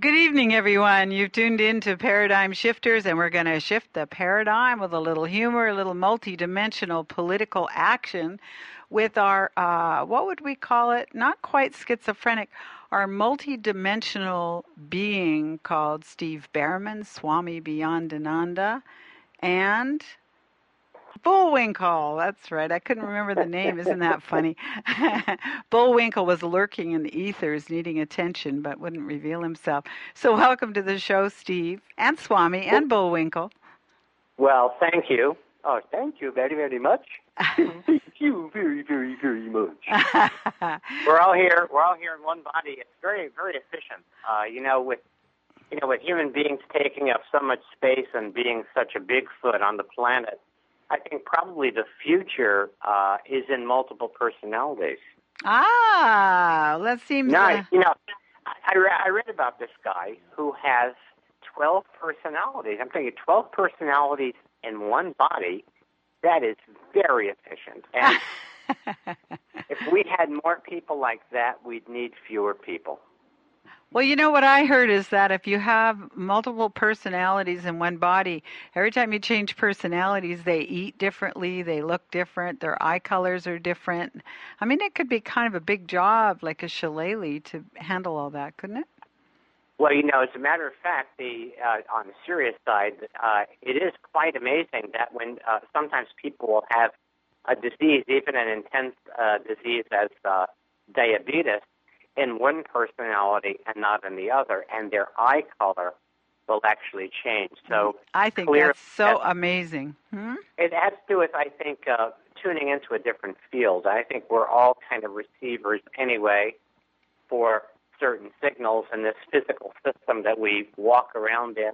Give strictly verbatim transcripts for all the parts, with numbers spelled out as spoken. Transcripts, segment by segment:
Good evening, everyone. You've tuned in to Paradigm Shifters, and we're going to shift the paradigm with a little humor, a little multidimensional political action with our, uh, what would we call it? Not quite schizophrenic, our multidimensional being called Steve Behrman, Swami Beyondananda, and Bullwinkle. That's right. I couldn't remember the name. Isn't that funny? Bullwinkle was lurking in the ethers, needing attention, but wouldn't reveal himself. So welcome to the show, Steve, and Swami, and Bullwinkle. Well, thank you. Oh, thank you very, very much. Thank you very, very, very much. We're all here. We're all here in one body. It's very, very efficient. Uh, you know, with you know, with human beings taking up so much space and being such a Bigfoot on the planet, I think probably the future uh, is in multiple personalities. Ah, that seems... No, uh... you know, I, I, re- I read about this guy who has twelve personalities. I'm thinking twelve personalities in one body. That is very efficient. And if we had more people like that, we'd need fewer people. Well, you know what I heard is that if you have multiple personalities in one body, every time you change personalities, they eat differently, they look different, their eye colors are different. I mean, it could be kind of a big job, like a shillelagh, to handle all that, couldn't it? Well, you know, as a matter of fact, the uh, on the serious side, uh, it is quite amazing that when uh, sometimes people will have a disease, even an intense uh, disease as uh, diabetes, in one personality and not in the other, and their eye color will actually change. So I think that's so amazing. Hmm? It has to do with, I think, uh, tuning into a different field. I think we're all kind of receivers anyway for certain signals, and this physical system that we walk around in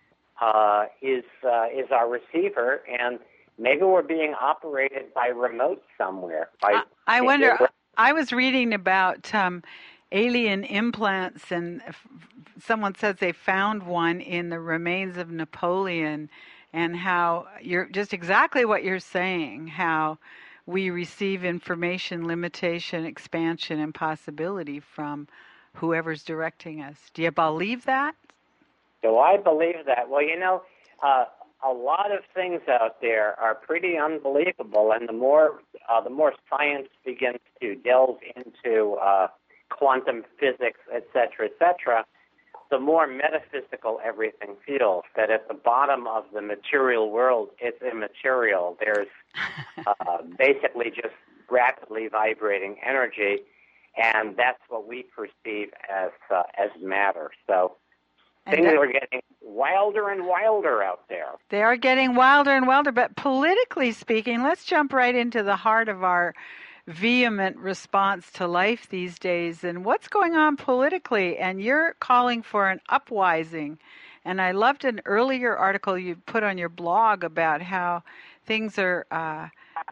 uh, is uh, is our receiver, and maybe we're being operated by remote somewhere. By I, I wonder... I was reading about um, alien implants, and f- someone says they found one in the remains of Napoleon, and how you're just exactly what you're saying, how we receive information, limitation, expansion, and possibility from whoever's directing us. Do you believe that? Do I believe that? Well, you know, uh, a lot of things out there are pretty unbelievable, and the more uh, the more science begins to delve into uh, quantum physics, et cetera, et cetera, the more metaphysical everything feels. That at the bottom of the material world, it's immaterial. There's uh, basically just rapidly vibrating energy, and that's what we perceive as uh, as matter. So and things that- are getting wilder and wilder out there. They are getting wilder and wilder, but politically speaking, let's jump right into the heart of our vehement response to life these days. And what's going on politically? And you're calling for an uprising. And I loved an earlier article you put on your blog about how things are... Uh,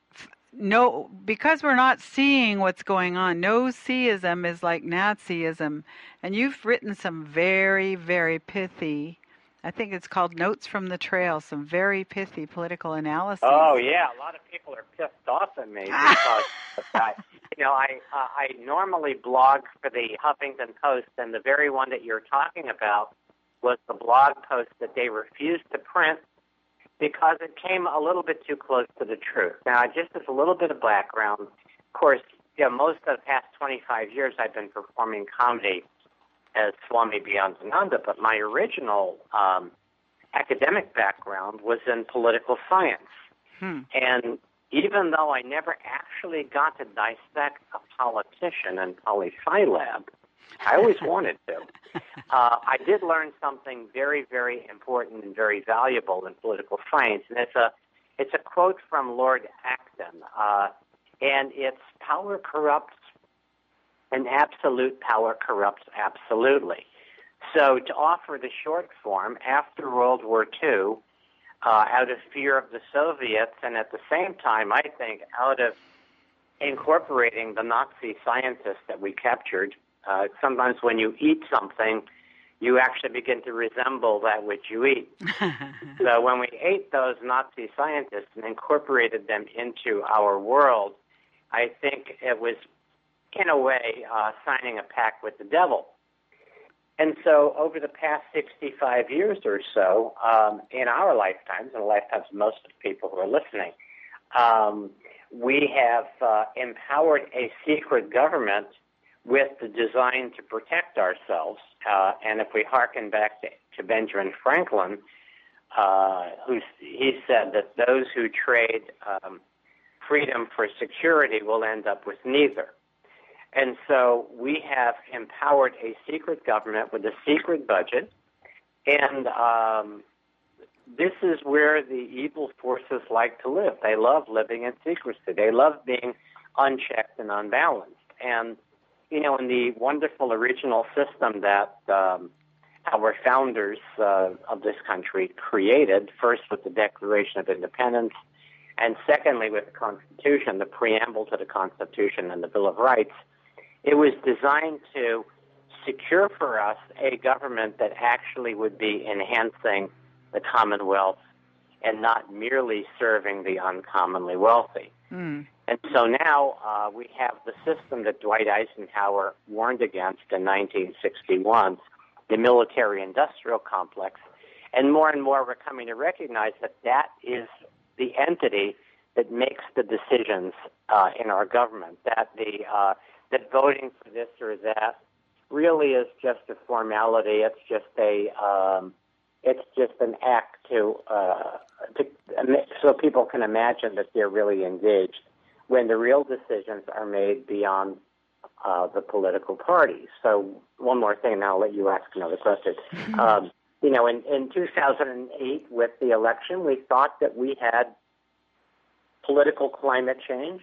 no, because we're not seeing what's going on. No-seeism is like Nazism. And you've written some very, very pithy... I think it's called Notes from the Trail, some very pithy political analysis. Oh, yeah. A lot of people are pissed off at me because, I, you know, I uh, I normally blog for the Huffington Post, and the very one that you're talking about was the blog post that they refused to print because it came a little bit too close to the truth. Now, just as a little bit of background, of course, you know, most of the past twenty-five years I've been performing comedy as Swami Beyondananda, but my original um, academic background was in political science. Hmm. And even though I never actually got to dissect a politician in Poli-Sci Lab, I always wanted to. Uh, I did learn something very, very important and very valuable in political science, and it's a it's a quote from Lord Acton, uh, and it's "Power corrupts, and absolute power corrupts absolutely." So to offer the short form, after World War Two, uh, out of fear of the Soviets, and at the same time, I think, out of incorporating the Nazi scientists that we captured, uh, sometimes when you eat something, you actually begin to resemble that which you eat. So when we ate those Nazi scientists and incorporated them into our world, I think it was, in a way, uh, signing a pact with the devil. And so over the past sixty-five years or so, um, in our lifetimes, and the lifetimes of most of the people who are listening, um, we have uh, empowered a secret government with the design to protect ourselves. Uh, and if we hearken back to, to Benjamin Franklin, uh, who he said that those who trade um, freedom for security will end up with neither. And so we have empowered a secret government with a secret budget, and um, this is where the evil forces like to live. They love living in secrecy. They love being unchecked and unbalanced. And, you know, in the wonderful original system that um, our founders uh, of this country created, first with the Declaration of Independence, and secondly with the Constitution, the preamble to the Constitution and the Bill of Rights, it was designed to secure for us a government that actually would be enhancing the Commonwealth and not merely serving the uncommonly wealthy. Mm. And so now uh, we have the system that Dwight Eisenhower warned against in nineteen sixty-one, the military-industrial complex. And more and more we're coming to recognize that that is the entity that makes the decisions uh, in our government, that the uh, that voting for this or that really is just a formality. It's just a, um, it's just an act to, uh, to, so people can imagine that they're really engaged, when the real decisions are made beyond uh, the political parties. So one more thing, and I'll let you ask another question. um, you know, in, in two thousand eight, with the election, we thought that we had political climate change.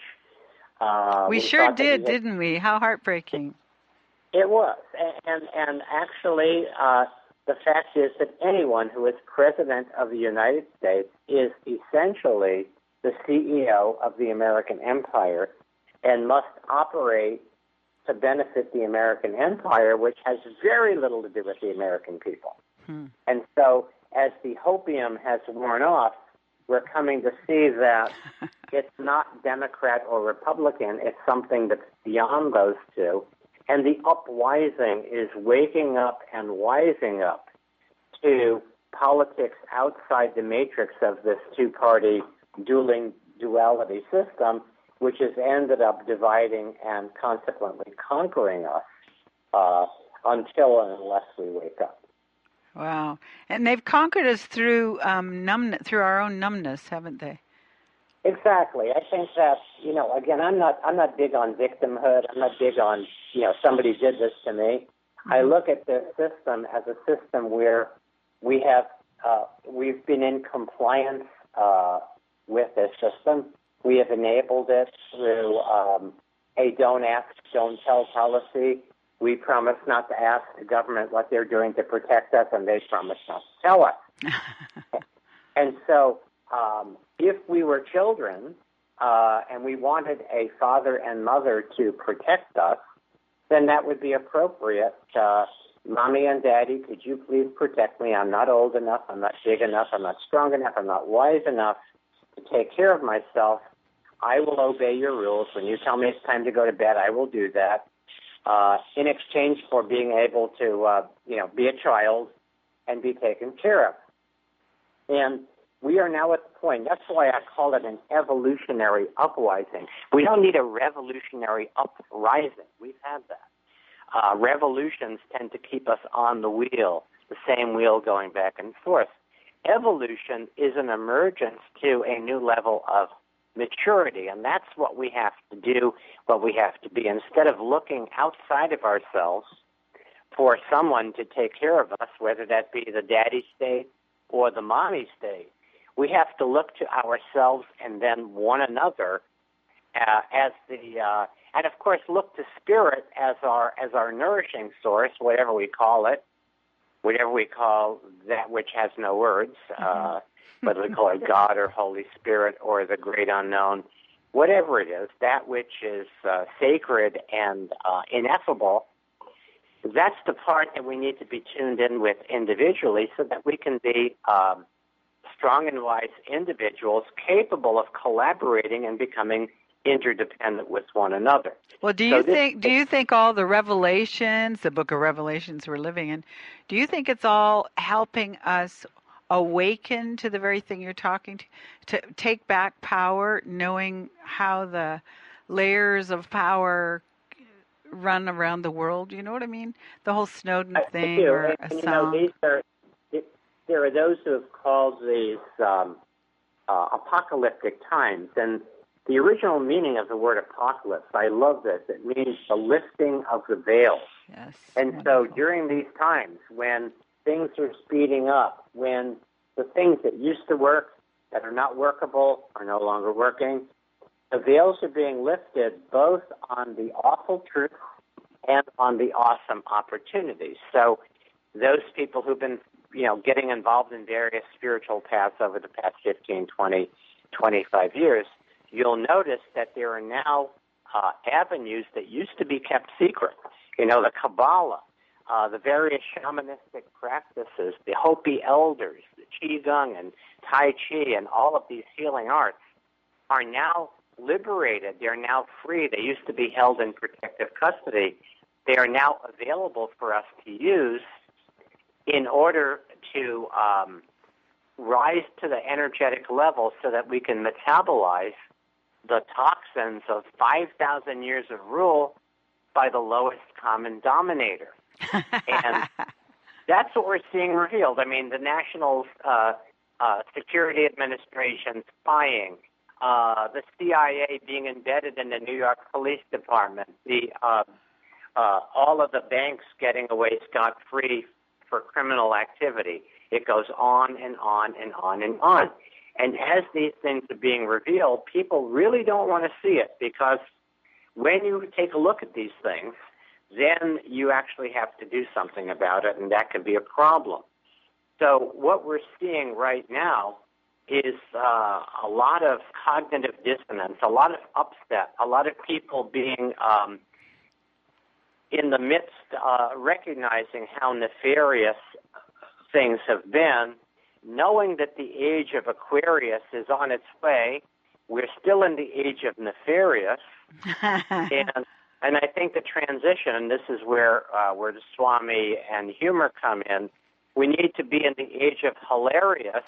Uh, we, we sure did, we had, didn't we? How heartbreaking. It was. And, and actually, uh, the fact is that anyone who is president of the United States is essentially the C E O of the American empire and must operate to benefit the American empire, which has very little to do with the American people. Hmm. And so as the hopium has worn off, we're coming to see that it's not Democrat or Republican. It's something that's beyond those two. And the upwising is waking up and wising up to politics outside the matrix of this two-party dueling duality system, which has ended up dividing and consequently conquering us uh, until and unless we wake up. Wow. And they've conquered us through um, numbness, through our own numbness, haven't they? Exactly. I think that, you know, again, I'm not I'm not big on victimhood. I'm not big on, you know, somebody did this to me. Mm-hmm. I look at the system as a system where we have, uh, we've been in compliance uh, with this system. We have enabled it through um, a don't ask, don't tell policy. We promise not to ask the government what they're doing to protect us, and they promise not to tell us. And so um, if we were children uh, and we wanted a father and mother to protect us, then that would be appropriate. Uh, Mommy and Daddy, could you please protect me? I'm not old enough. I'm not big enough. I'm not strong enough. I'm not wise enough to take care of myself. I will obey your rules. When you tell me it's time to go to bed, I will do that. Uh, in exchange for being able to, uh, you know, be a child and be taken care of. And we are now at the point, that's why I call it an evolutionary uprising. We don't need a revolutionary uprising. We've had that. Uh, revolutions tend to keep us on the wheel, the same wheel going back and forth. Evolution is an emergence to a new level of maturity, and that's what we have to do, what we have to be. Instead of looking outside of ourselves for someone to take care of us, whether that be the daddy state or the mommy state, we have to look to ourselves and then one another uh, as the, uh, and of course look to spirit as our as our nourishing source, whatever we call it, whatever we call that which has no words. Mm-hmm. Uh, whether we call it God or Holy Spirit or the great unknown, whatever it is, that which is uh, sacred and uh, ineffable, that's the part that we need to be tuned in with individually so that we can be um, strong and wise individuals capable of collaborating and becoming interdependent with one another. Well, do you so think do you think all the Revelations, the book of Revelations we're living in, do you think it's all helping us awaken to the very thing you're talking to, to take back power, knowing how the layers of power run around the world? You know what I mean? The whole Snowden I, thing I do. or and, a and, song. You know, these are, it, there are those who have called these um, uh, apocalyptic times, and the original meaning of the word apocalypse, I love this. It means the lifting of the veil. Yes. And wonderful. so during these times when things are speeding up, when the things that used to work that are not workable are no longer working, the veils are being lifted both on the awful truth and on the awesome opportunities. So those people who've been, you know, getting involved in various spiritual paths over the past fifteen, twenty, twenty-five years, you'll notice that there are now uh, avenues that used to be kept secret. You know, the Kabbalah, uh, the various shamanistic practices, the Hopi elders, the Qigong and Tai Chi, and all of these healing arts are now liberated. They're now free. They used to be held in protective custody. They are now available for us to use in order to um, rise to the energetic level so that we can metabolize the toxins of five thousand years of rule by the lowest common denominator. And that's what we're seeing revealed. I mean, the National uh, uh, Security Administration spying, uh, the C I A being embedded in the New York Police Department, the uh, uh, all of the banks getting away scot-free for criminal activity. It goes on and on and on and on. And as these things are being revealed, people really don't want to see it, because when you take a look at these things, then you actually have to do something about it, and that can be a problem. So what we're seeing right now is uh, a lot of cognitive dissonance, a lot of upset, a lot of people being um, in the midst, uh, recognizing how nefarious things have been, knowing that the age of Aquarius is on its way. We're still in the age of nefarious, and and I think the transition, and this is where uh, where the Swami and humor come in, we need to be in the age of hilarious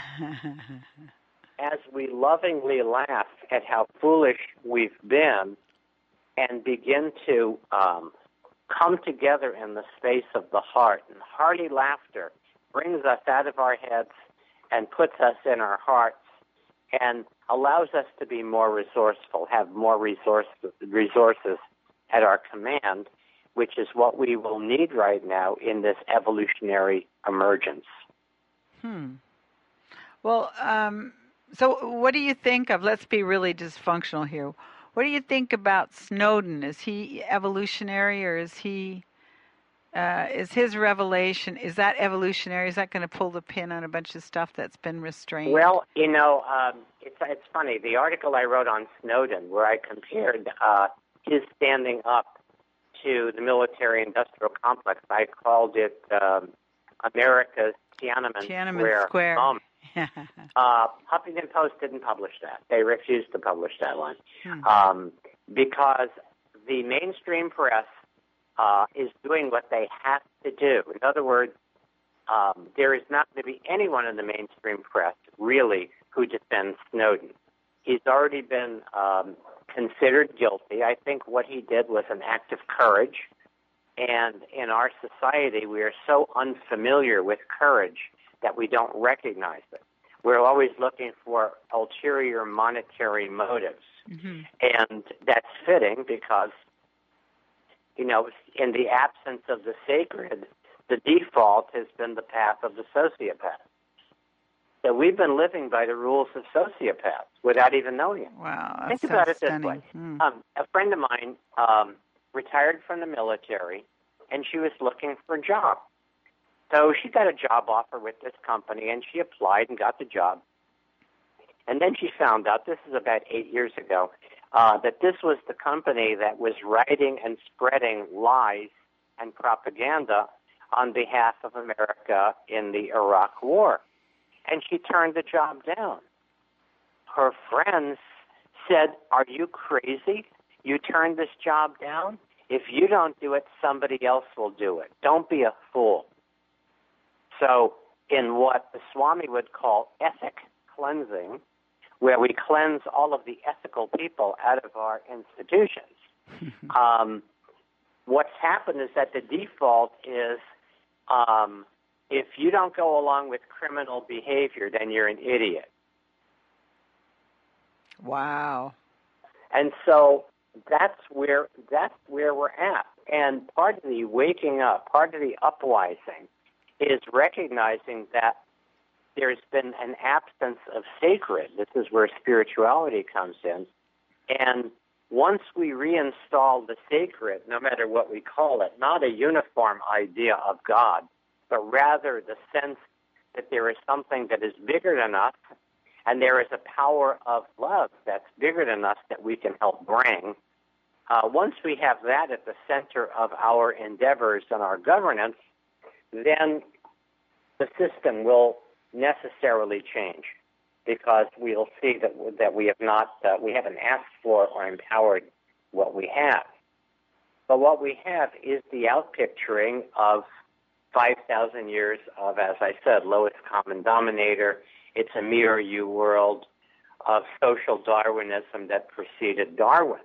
as we lovingly laugh at how foolish we've been and begin to um, come together in the space of the heart. And hearty laughter brings us out of our heads and puts us in our hearts and allows us to be more resourceful, have more resource, resources at our command, which is what we will need right now in this evolutionary emergence. Hmm. Well, um, so what do you think of, let's be really dysfunctional here, what do you think about Snowden? Is he evolutionary, or is he... Uh, is his revelation, is that evolutionary? Is that going to pull the pin on a bunch of stuff that's been restrained? Well, you know, um, it's it's funny. The article I wrote on Snowden, where I compared uh, his standing up to the military-industrial complex, I called it um, America's Tiananmen, Tiananmen Square. Square. Um, uh, Huffington Post didn't publish that. They refused to publish that one hmm. um, because the mainstream press Uh, is doing what they have to do. In other words, um, there is not going to be anyone in the mainstream press, really, who defends Snowden. He's already been um, considered guilty. I think what he did was an act of courage. And in our society, we are so unfamiliar with courage that we don't recognize it. We're always looking for ulterior monetary motives. Mm-hmm. And that's fitting because, you know, in the absence of the sacred, the default has been the path of the sociopath. So we've been living by the rules of sociopaths without even knowing it. Wow, that Think sounds about it stunning. this way. Hmm. Um, a friend of mine um, retired from the military, and she was looking for a job. So she got a job offer with this company, and she applied and got the job. And then she found out, this is about eight years ago, Uh, that this was the company that was writing and spreading lies and propaganda on behalf of America in the Iraq War. And she turned the job down. Her friends said, "Are you crazy? You turned this job down? If you don't do it, somebody else will do it. Don't be a fool." So in what the Swami would call ethic cleansing, where we cleanse all of the ethical people out of our institutions, um, what's happened is that the default is um, if you don't go along with criminal behavior, then you're an idiot. Wow. And so that's where that's where we're at. And part of the waking up, part of the upwising, is recognizing that there's been an absence of sacred. This is where spirituality comes in. And once we reinstall the sacred, no matter what we call it, not a uniform idea of God, but rather the sense that there is something that is bigger than us, and there is a power of love that's bigger than us that we can help bring. Uh, once we have that at the center of our endeavors and our governance, then the system will necessarily change, because we'll see that that we have not uh, we haven't asked for or empowered what we have. But what we have is the outpicturing of five thousand years of, as I said, lowest common denominator. It's a mirror you world of social Darwinism that preceded Darwin.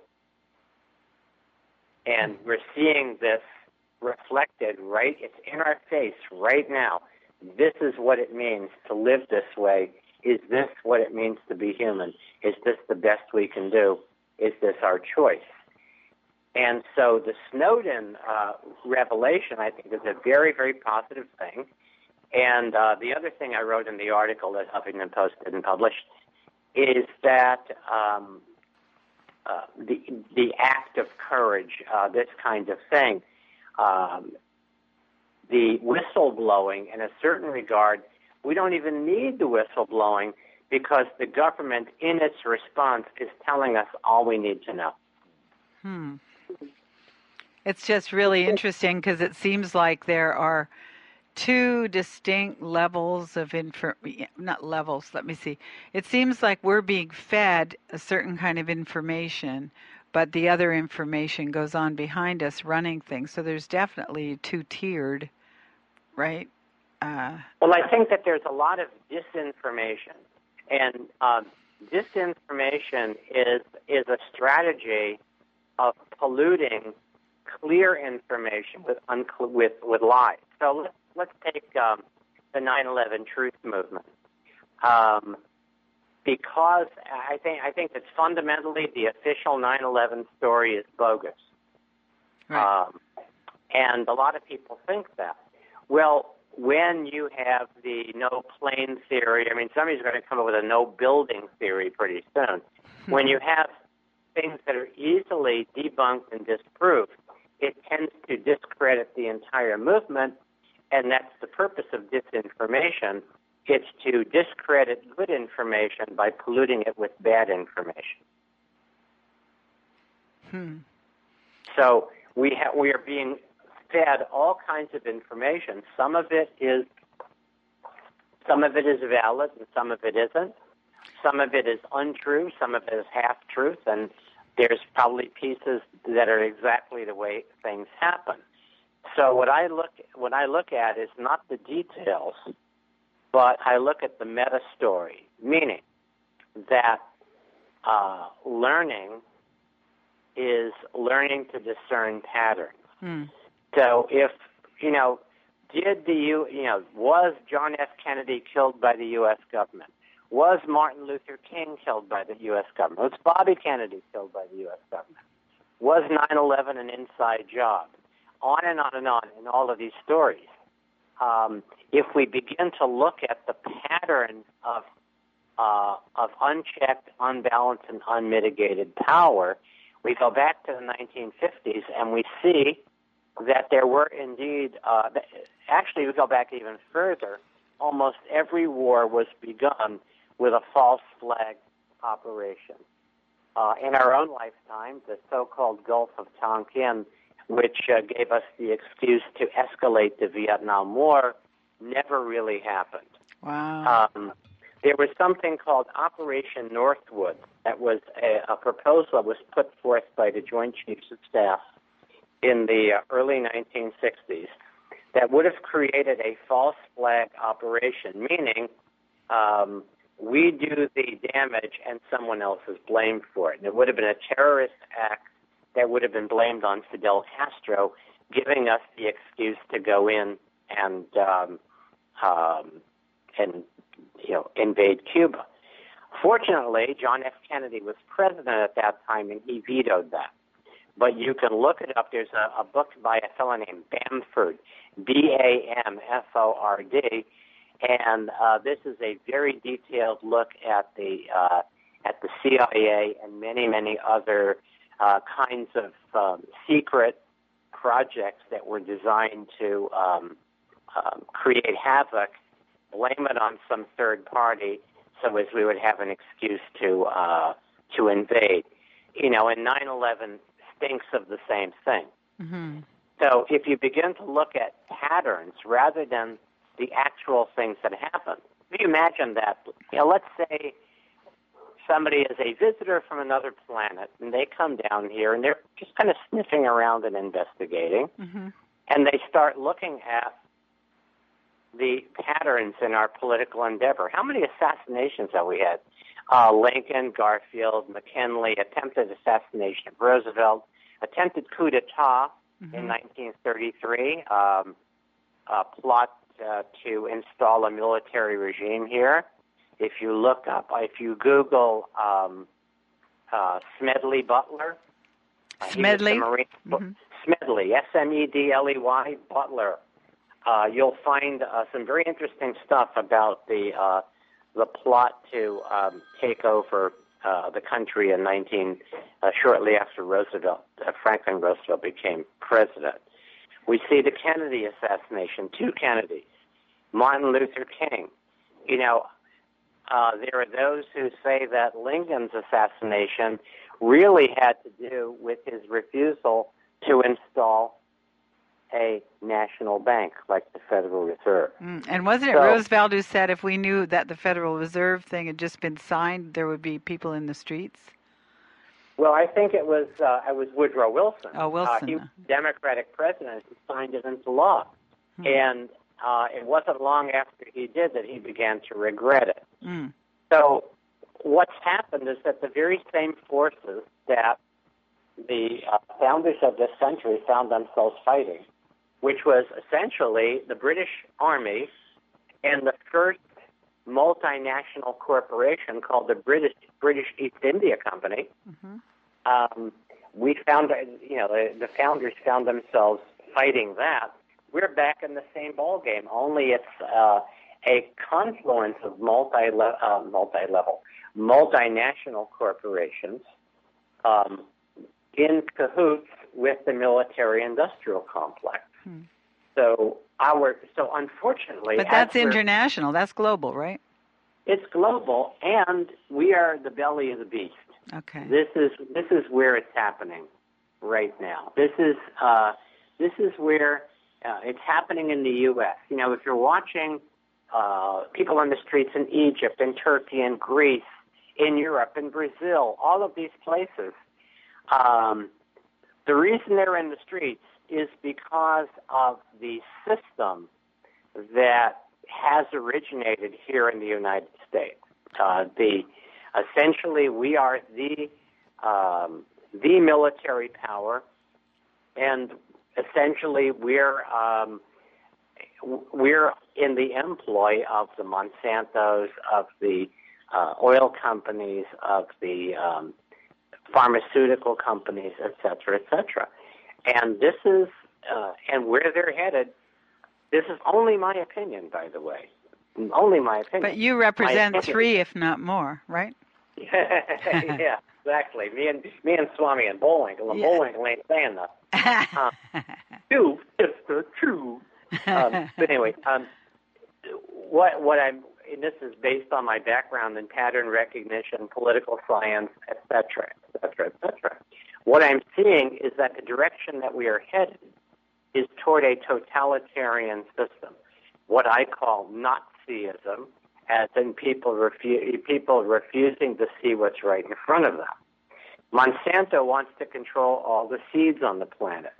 And we're seeing this reflected right, it's in our face right now. This is what it means to live this way. Is this what it means to be human? Is this the best we can do? Is this our choice? And so the Snowden uh, revelation, I think, is a very, very positive thing. And uh, the other thing I wrote in the article that Huffington Post didn't publish is that um, uh, the the act of courage, uh, this kind of thing, um, the whistleblowing, in a certain regard, we don't even need the whistleblowing, because the government, in its response, is telling us all we need to know. Hmm. It's just really interesting, because it seems like there are two distinct levels of info, not levels, let me see. It seems like we're being fed a certain kind of information, but the other information goes on behind us running things. So there's definitely two-tiered, right? Uh, well, I think that there's a lot of disinformation, and uh, disinformation is is a strategy of polluting clear information with uncl- with with lies. So let's let's take um, the nine eleven truth movement, um, because I think I think that fundamentally the official nine eleven story is bogus, right. um, and a lot of people think that. Well, when you have the no plane theory, I mean, somebody's going to come up with a no building theory pretty soon. When you have things that are easily debunked and disproved, it tends to discredit the entire movement, and that's the purpose of disinformation. It's to discredit good information by polluting it with bad information. Hmm. So we ha- we are being fed all kinds of information. Some of it is some of it is valid, and some of it isn't. Some of it is untrue. Some of it is half truth, and there's probably pieces that are exactly the way things happen. So what I look what I look at is not the details, but I look at the meta story, meaning that uh, learning is learning to discern patterns. Hmm. So if, you know, did the U, you know, was John F. Kennedy killed by the U S government? Was Martin Luther King killed by the U S government? Was Bobby Kennedy killed by the U S government? Was nine eleven an inside job? On and on and on in all of these stories. Um, if we begin to look at the pattern of uh, of unchecked, unbalanced, and unmitigated power, we go back to the nineteen fifties and we see that there were indeed, uh, actually we go back even further, almost every war was begun with a false flag operation. Uh, in our own lifetime, the so-called Gulf of Tonkin, which uh, gave us the excuse to escalate the Vietnam War, never really happened. Wow. Um, there was something called Operation Northwood. That was a, a proposal that was put forth by the Joint Chiefs of Staff in the uh, early nineteen sixties that would have created a false flag operation, meaning um, we do the damage and someone else is blamed for it. And it would have been a terrorist act that would have been blamed on Fidel Castro, giving us the excuse to go in and um, um, and you know invade Cuba. Fortunately, John F. Kennedy was president at that time, and he vetoed that. But you can look it up. There's a, a book by a fellow named Bamford, B A M F O R D, and uh, this is a very detailed look at the uh, at the C I A and many, many other uh, kinds of um, secret projects that were designed to um, um, create havoc, blame it on some third party, so as we would have an excuse to uh, to invade. You know, and nine eleven thinks of the same thing. Mm-hmm. So if you begin to look at patterns rather than the actual things that happen, if you imagine that, you know, let's say somebody is a visitor from another planet and they come down here and they're just kind of sniffing around and investigating, mm-hmm. and they start looking at the patterns in our political endeavor. How many assassinations have we had? Uh, Lincoln, Garfield, McKinley, attempted assassination of Roosevelt, attempted coup d'etat mm-hmm. in nineteen thirty-three, um, a plot uh, to install a military regime here. If you look up, if you Google um, uh, Smedley Butler, uh, Smedley, Marine, mm-hmm. Smedley, S M E D L E Y, Butler, uh, you'll find uh, some very interesting stuff about the uh, the plot to um, take over uh, the country in nineteen uh, shortly after Roosevelt, uh, Franklin Roosevelt became president. We see the Kennedy assassination, two Kennedys, Martin Luther King. You know, uh, there are those who say that Lincoln's assassination really had to do with his refusal to install a national bank like the Federal Reserve. Mm. And wasn't it so, Roosevelt who said if we knew that the Federal Reserve thing had just been signed, there would be people in the streets? Well, I think it was uh, it was Woodrow Wilson. Oh, Wilson. Uh, he was the Democratic president who signed it into law. Hmm. And uh, it wasn't long after he did that he began to regret it. Hmm. So what's happened is that the very same forces that the uh, founders of this century found themselves fighting, which was essentially the British Army and the first multinational corporation called the British British East India Company. Mm-hmm. Um, we found, you know, the, the founders found themselves fighting that. We're back in the same ballgame, only it's uh, a confluence of multi uh, multi-level, multinational corporations um, in cahoots with the military-industrial complex. Hmm. So our so unfortunately, but that's international. That's global, right? It's global, and we are the belly of the beast. Okay. This is this is where it's happening right now. This is uh, this is where uh, it's happening in the U S. You know, if you're watching uh, people on the streets in Egypt, in Turkey, in Greece, in Europe, in Brazil, all of these places, um, the reason they're in the streets is because of the system that has originated here in the United States. Uh, the essentially, we are the um, the military power, and essentially, we're um, we're in the employ of the Monsantos, of the uh, oil companies, of the um, pharmaceutical companies, et cetera, et cetera. And this is, uh, and where they're headed, this is only my opinion, by the way. Only my opinion. But you represent three, if not more, right? Yeah, exactly. Me and me and Swami and Bullwinkle, and yeah. Bullwinkle ain't saying nothing. um, two, sister, two. Um, but anyway, um, what what I'm, and this is based on my background in pattern recognition, political science, et cetera, et cetera, et cetera. What I'm seeing is that the direction that we are headed is toward a totalitarian system, what I call Nazism, as in people refu- people refusing to see what's right in front of them. Monsanto wants to control all the seeds on the planet.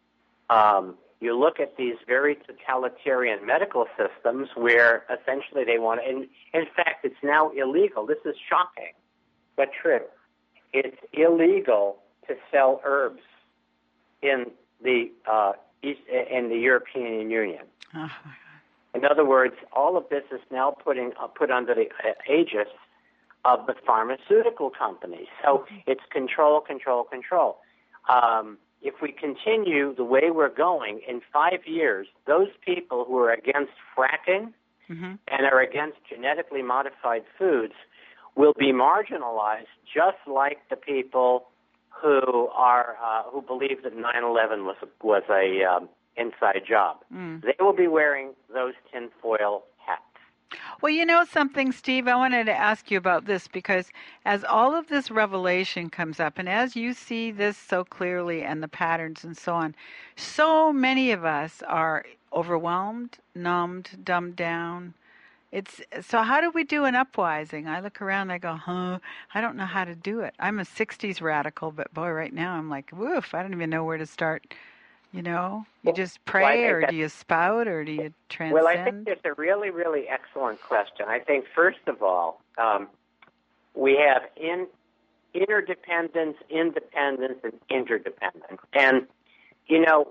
Um, you look at these very totalitarian medical systems where essentially they want to, and in fact, it's now illegal. This is shocking, but true. It's illegal to sell herbs in the uh, East, in the European Union. Oh. In other words, all of this is now putting uh, put under the aegis of the pharmaceutical companies. So it's control, control, control. Um, if we continue the way we're going, in five years, those people who are against fracking mm-hmm. and are against genetically modified foods will be marginalized, just like the people who are uh, who believe that nine eleven was a, was a um, inside job. Mm. They will be wearing those tinfoil hats. Well, you know something, Steve, I wanted to ask you about this because as all of this revelation comes up and as you see this so clearly and the patterns and so on, so many of us are overwhelmed, numbed, dumbed down. It's so how do we do an upwising? I look around and I go, huh, I don't know how to do it. I'm a sixties radical, but boy, right now I'm like, woof, I don't even know where to start. You know, you just pray, well, or do you spout, or do you transcend? Well, I think it's a really, really excellent question. I think, first of all, um, we have in, interdependence, independence, and interdependence. And, you know,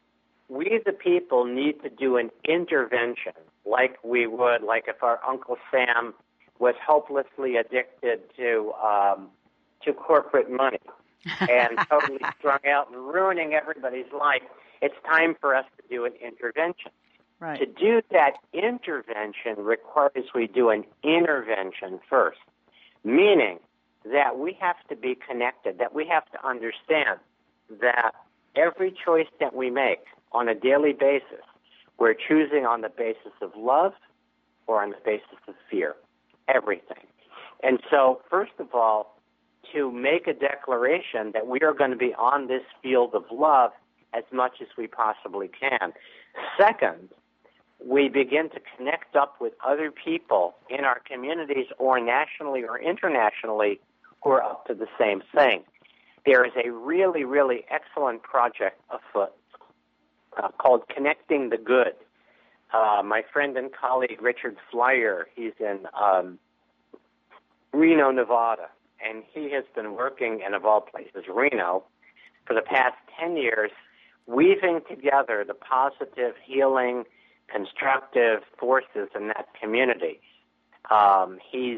we the people need to do an intervention like we would, like if our Uncle Sam was hopelessly addicted to um, to corporate money. and totally strung out and ruining everybody's life, it's time for us to do an intervention. Right. To do that intervention requires we do an intervention first, meaning that we have to be connected, that we have to understand that every choice that we make on a daily basis, we're choosing on the basis of love or on the basis of fear, everything. And so, first of all, to make a declaration that we are going to be on this field of love as much as we possibly can. Second, we begin to connect up with other people in our communities or nationally or internationally who are up to the same thing. There is a really, really excellent project afoot uh, called Connecting the Good. Uh, my friend and colleague Richard Flyer, he's in um, Reno, Nevada. And he has been working in, of all places, Reno, for the past ten years, weaving together the positive, healing, constructive forces in that community. Um, he's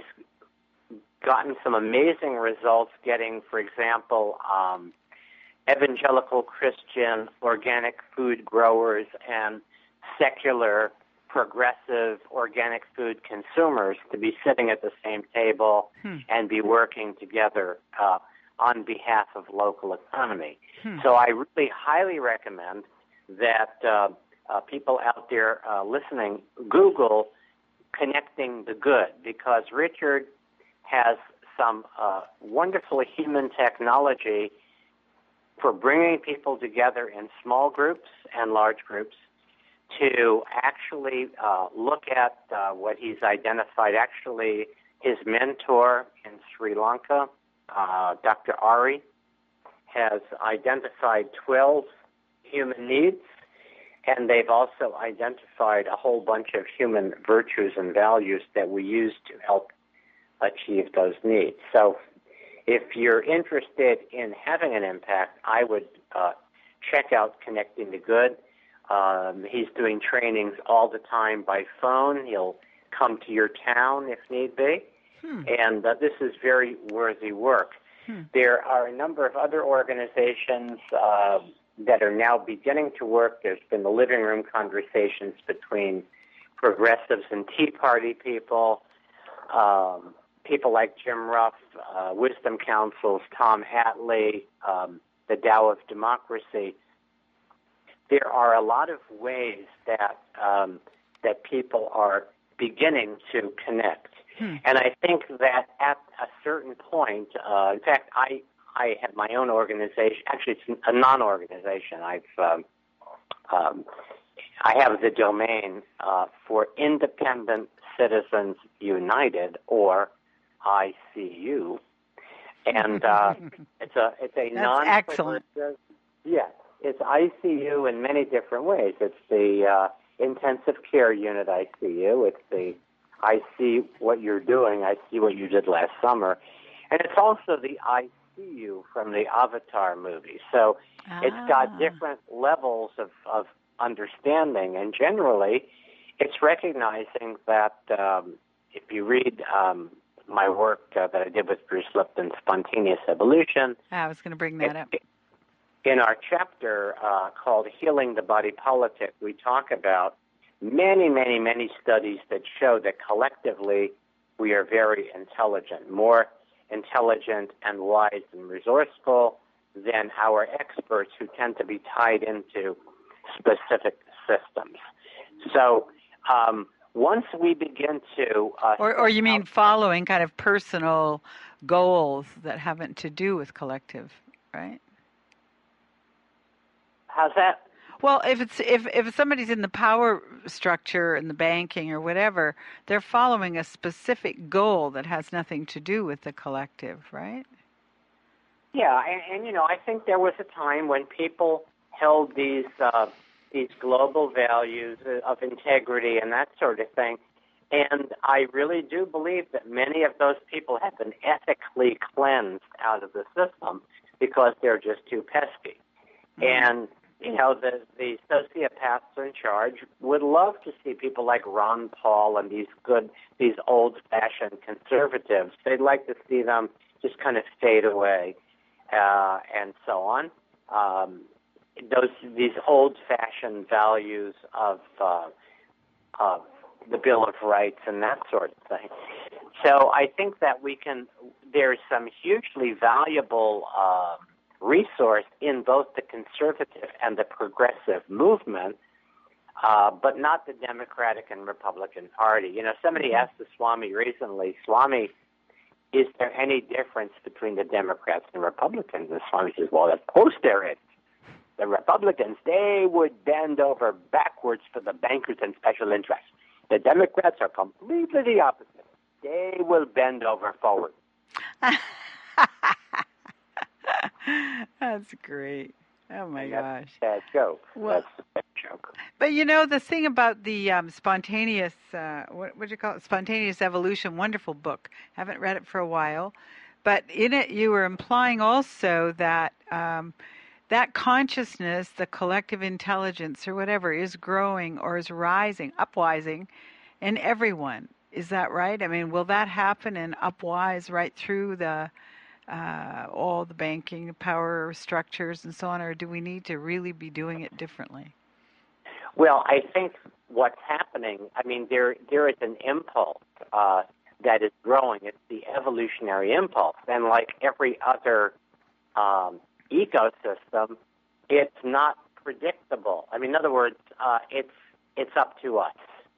gotten some amazing results getting, for example, um, evangelical Christian organic food growers and secular progressive organic food consumers to be sitting at the same table hmm. and be working together uh, on behalf of local economy. Hmm. So I really highly recommend that uh, uh, people out there uh, listening Google Connecting the Good, because Richard has some uh, wonderful human technology for bringing people together in small groups and large groups to actually uh, look at uh, what he's identified. Actually, his mentor in Sri Lanka, uh, Doctor Ari, has identified twelve human needs, and they've also identified a whole bunch of human virtues and values that we use to help achieve those needs. So if you're interested in having an impact, I would uh, check out Connecting the Good. Um, he's doing trainings all the time by phone. He'll come to your town if need be. Hmm. And uh, this is very worthy work. Hmm. There are a number of other organizations uh, that are now beginning to work. There's been the living room conversations between progressives and Tea Party people, um, people like Jim Ruff, uh, Wisdom Council's Tom Hatley, um, the Tao of Democracy. There are a lot of ways that um, that people are beginning to connect. Hmm. And I think that at a certain point, uh, in fact, I I have my own organization. Actually, it's a non-organization. I've um, um, I have the domain uh, for Independent Citizens United, or I C U, and uh, it's a it's a non excellent. Yes, it's I C U in many different ways. It's the uh, intensive care unit I C U. It's the I see what you're doing. I see what you did last summer, and it's also the I C U from the Avatar movie. So ah. it's got different levels of, of understanding, and generally, it's recognizing that um, if you read um, my work uh, that I did with Bruce Lipton, Spontaneous Evolution. I was going to bring that it, up. In our chapter uh, called Healing the Body Politic, we talk about many, many, many studies that show that collectively we are very intelligent, more intelligent and wise and resourceful than our experts who tend to be tied into specific systems. So um, once we begin to... Uh, or, or you mean following kind of personal goals that haven't to do with collective, right? How's that? Well, if it's if, if somebody's in the power structure in the banking or whatever, they're following a specific goal that has nothing to do with the collective, right? Yeah, and, and you know, I think there was a time when people held these uh, these global values of integrity and that sort of thing, and I really do believe that many of those people have been ethically cleansed out of the system because they're just too pesky. Mm-hmm. And you know, the, the sociopaths in charge would love to see people like Ron Paul and these good, these old-fashioned conservatives. They'd like to see them just kind of fade away, uh, and so on. Um, those these old-fashioned values of uh, of the Bill of Rights and that sort of thing. So I think that we can. There's some hugely valuable Uh, resource in both the conservative and the progressive movement, uh, but not the Democratic and Republican Party. You know, somebody asked the Swami recently, Swami, is there any difference between the Democrats and Republicans? And Swami says, well, of course there is. The Republicans, they would bend over backwards for the bankers and special interests. The Democrats are completely the opposite. They will bend over forward. That's great. Oh, my and gosh. That's a joke. Well, that's a bad joke. But, you know, the thing about the um, spontaneous, uh, what would you call it? Spontaneous Evolution, wonderful book. Haven't read it for a while. But in it, you were implying also that um, that consciousness, the collective intelligence or whatever, is growing or is rising, upwising in everyone. Is that right? I mean, will that happen and upwise right through the uh, all the banking, power structures and so on, or do we need to really be doing it differently? Well, I think what's happening, I mean, there there is an impulse uh, that is growing. It's the evolutionary impulse. And like every other um, ecosystem, it's not predictable. I mean, in other words, uh, it's it's up to us.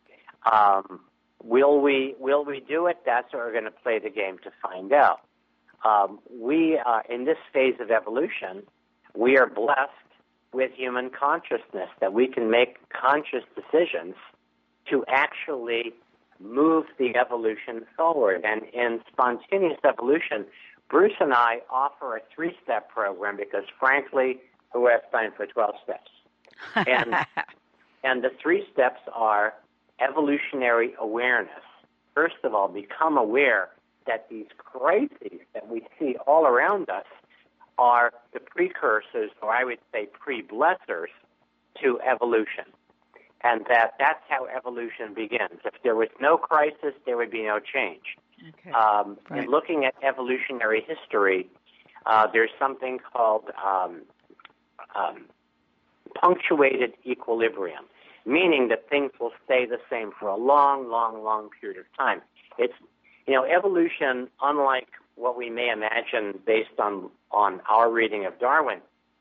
Um, will we will we do it? That's what we're going to play the game to find out. Um, we, uh, in this phase of evolution, we are blessed with human consciousness, that we can make conscious decisions to actually move the evolution forward. And in spontaneous evolution, Bruce and I offer a three-step program because, frankly, who has time for twelve steps? And, and the three steps are evolutionary awareness. First of all, become aware that these crises that we see all around us are the precursors, or I would say pre-blessers, to evolution. And that that's how evolution begins. If there was no crisis, there would be no change. Okay. Um, right. In looking at evolutionary history, uh, there's something called um, um, punctuated equilibrium, meaning that things will stay the same for a long, long, long period of time. It's You know, evolution, unlike what we may imagine based on, on our reading of Darwin,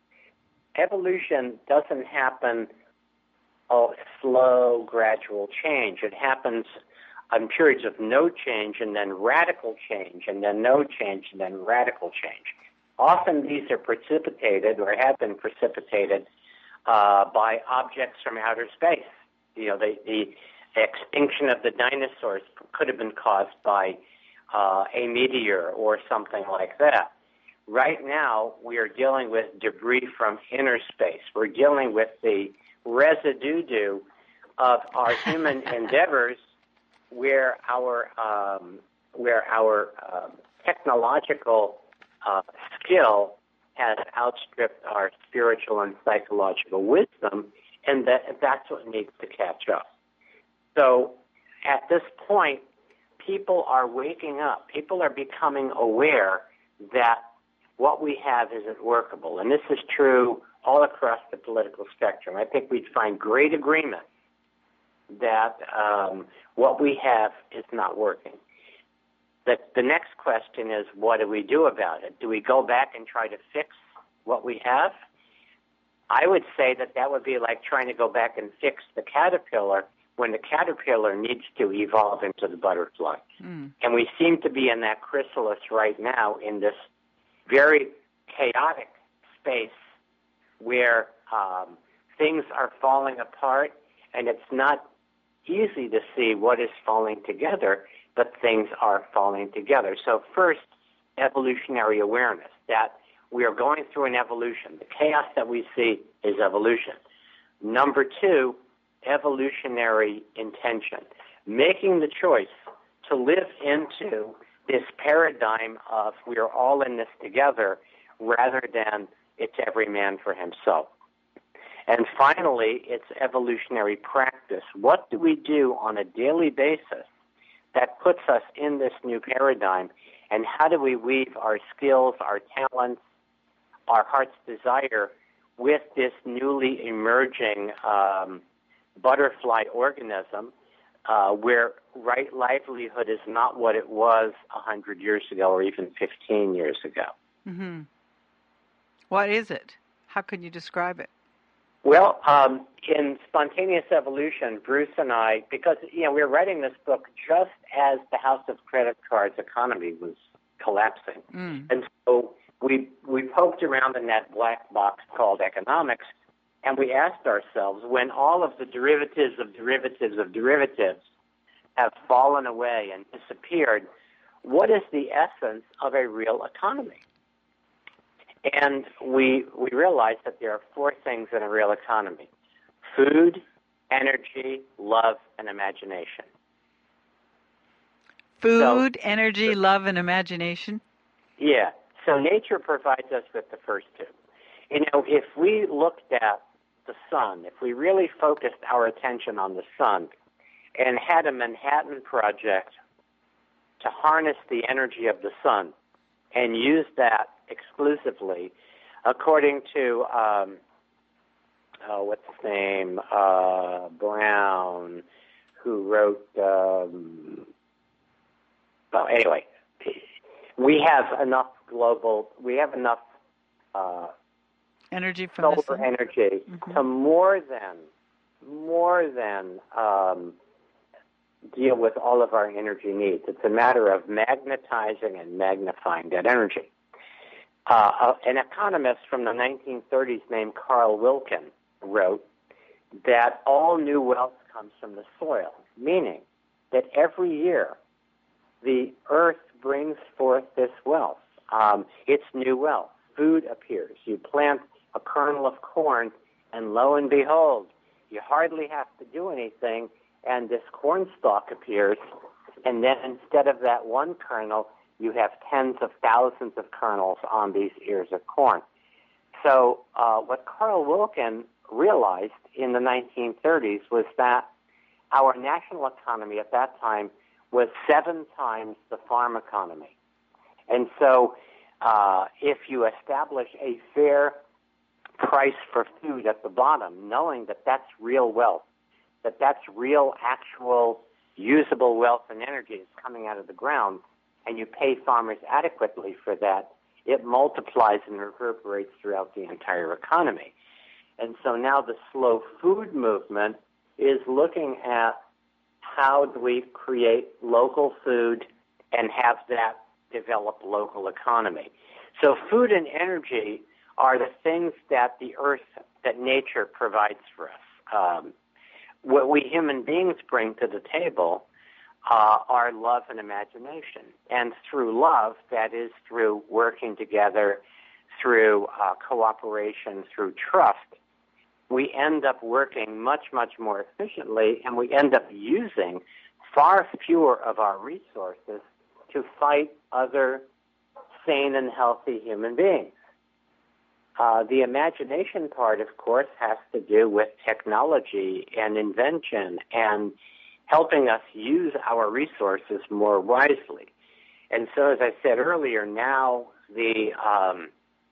evolution doesn't happen a slow, gradual change. It happens on periods of no change and then radical change and then no change and then radical change. Often these are precipitated or have been precipitated uh, by objects from outer space. You know, the, the extinction of the dinosaurs could have been caused by uh, a meteor or something like that. Right now, we are dealing with debris from inner space. We're dealing with the residue of our human endeavors, where our um, where our uh, technological uh, skill has outstripped our spiritual and psychological wisdom, and that that's what needs to catch up. So, at this point, people are waking up. People are becoming aware that what we have isn't workable. And this is true all across the political spectrum. I think we'd find great agreement that um, what we have is not working. The, the next question is, what do we do about it? Do we go back and try to fix what we have? I would say that that would be like trying to go back and fix the caterpillar when the caterpillar needs to evolve into the butterfly. Mm. And we seem to be in that chrysalis right now in this very chaotic space where um, things are falling apart, and it's not easy to see what is falling together, but things are falling together. So first, evolutionary awareness, that we are going through an evolution. The chaos that we see is evolution. Number two, evolutionary intention, making the choice to live into this paradigm of we are all in this together rather than it's every man for himself. And finally, it's evolutionary practice. What do we do on a daily basis that puts us in this new paradigm, and how do we weave our skills, our talents, our heart's desire with this newly emerging um, butterfly organism uh, where right livelihood is not what it was one hundred years ago or even fifteen years ago. Mm-hmm. What is it? How can you describe it? Well, um, in Spontaneous Evolution, Bruce and I, because, you know, we were writing this book just as the House of Credit Cards economy was collapsing. Mm. And so we we poked around in that black box called economics, and we asked ourselves, when all of the derivatives of derivatives of derivatives have fallen away and disappeared, what is the essence of a real economy? And we we realized that there are four things in a real economy: food, energy, love, and imagination. Food, so, energy, so, love, and imagination? Yeah. So nature provides us with the first two. You know, if we looked at the sun, if we really focused our attention on the sun and had a Manhattan Project to harness the energy of the sun and use that exclusively, according to, um, oh, what's his name, uh, Brown, who wrote, um, well, anyway, we have enough global, we have enough uh, energy from solar energy mm-hmm. to more than, more than um, deal with all of our energy needs. It's a matter of magnetizing and magnifying that energy. Uh, an economist from the nineteen thirties named Carl Wilkin wrote that all new wealth comes from the soil, meaning that every year the earth brings forth this wealth. Um, it's new wealth. Food appears. You plant a kernel of corn, and lo and behold, you hardly have to do anything, and this corn stalk appears, and then instead of that one kernel, you have tens of thousands of kernels on these ears of corn. So uh, what Carl Wilkin realized in the nineteen thirties was that our national economy at that time was seven times the farm economy. And so uh, if you establish a fair price for food at the bottom, knowing that that's real wealth, that that's real, actual, usable wealth and energy is coming out of the ground, and you pay farmers adequately for that, it multiplies and reverberates throughout the entire economy. And so now the slow food movement is looking at how do we create local food and have that develop local economy. So food and energy are the things that the earth, that nature provides for us. Um, what we human beings bring to the table uh, are love and imagination. And through love, that is through working together, through uh, cooperation, through trust, we end up working much, much more efficiently, and we end up using far fewer of our resources to fight other sane and healthy human beings. Uh, the imagination part, of course, has to do with technology and invention and helping us use our resources more wisely. And so, as I said earlier, now the um,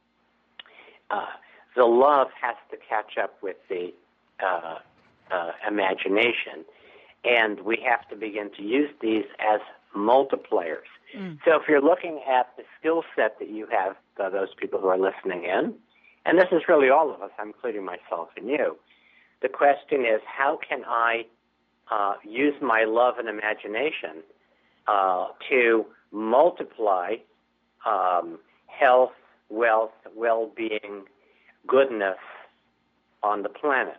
uh, the love has to catch up with the uh, uh, imagination, and we have to begin to use these as multipliers. Mm. So if you're looking at the skill set that you have, uh, those people who are listening in, and this is really all of us, I'm including myself and you, the question is, how can I uh, use my love and imagination uh, to multiply um, health, wealth, well-being, goodness on the planet?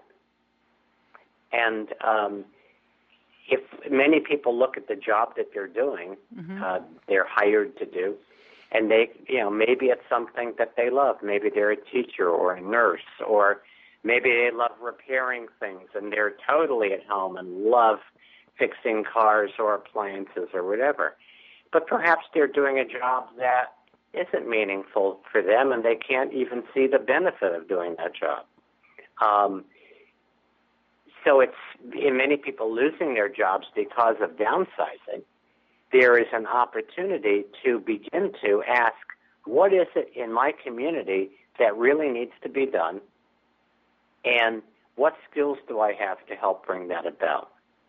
And um, if many people look at the job that they're doing, mm-hmm. uh, they're hired to do, and they, you know, maybe it's something that they love. Maybe they're a teacher or a nurse, or maybe they love repairing things, and they're totally at home and love fixing cars or appliances or whatever. But perhaps they're doing a job that isn't meaningful for them, and they can't even see the benefit of doing that job. Um, so it's in many people losing their jobs because of downsizing. There is an opportunity to begin to ask, what is it in my community that really needs to be done, and what skills do I have to help bring that about?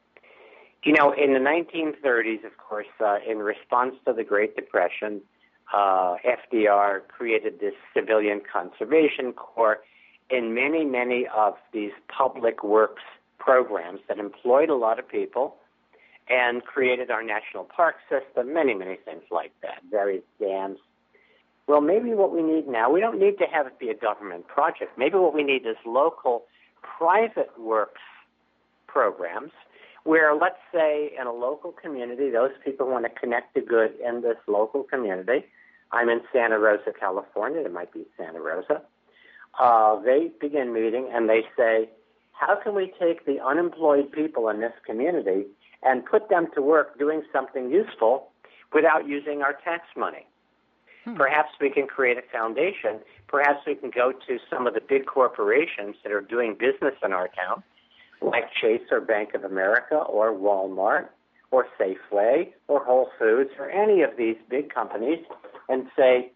You know, in the nineteen thirties, of course, uh, in response to the Great Depression, uh, F D R created this Civilian Conservation Corps in many, many of these public works programs that employed a lot of people and created our national park system, many, many things like that, various dams. Well, maybe what we need now, we don't need to have it be a government project. Maybe what we need is local private works programs where, let's say, in a local community, those people want to connect to good in this local community. I'm in Santa Rosa, California. It might be Santa Rosa. Uh, they begin meeting, and they say, how can we take the unemployed people in this community and put them to work doing something useful without using our tax money? Hmm. Perhaps we can create a foundation. Perhaps we can go to some of the big corporations that are doing business in our town, like Chase or Bank of America or Walmart or Safeway or Whole Foods or any of these big companies, and say,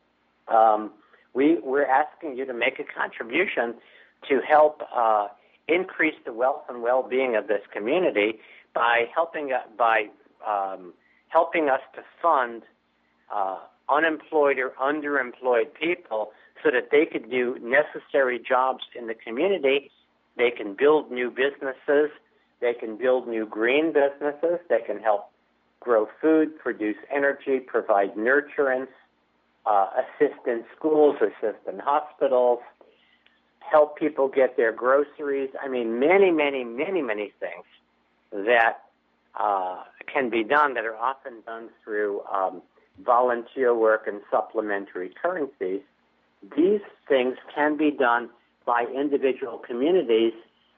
um, we, we're asking you to make a contribution to help uh, increase the wealth and well-being of this community by helping uh, by um, helping us to fund uh, unemployed or underemployed people so that they could do necessary jobs in the community. They can build new businesses. They can build new green businesses. They can help grow food, produce energy, provide nurturance, uh, assist in schools, assist in hospitals, help people get their groceries. I mean, many, many, many, many things that uh, can be done that are often done through um, volunteer work and supplementary currencies. These things can be done by individual communities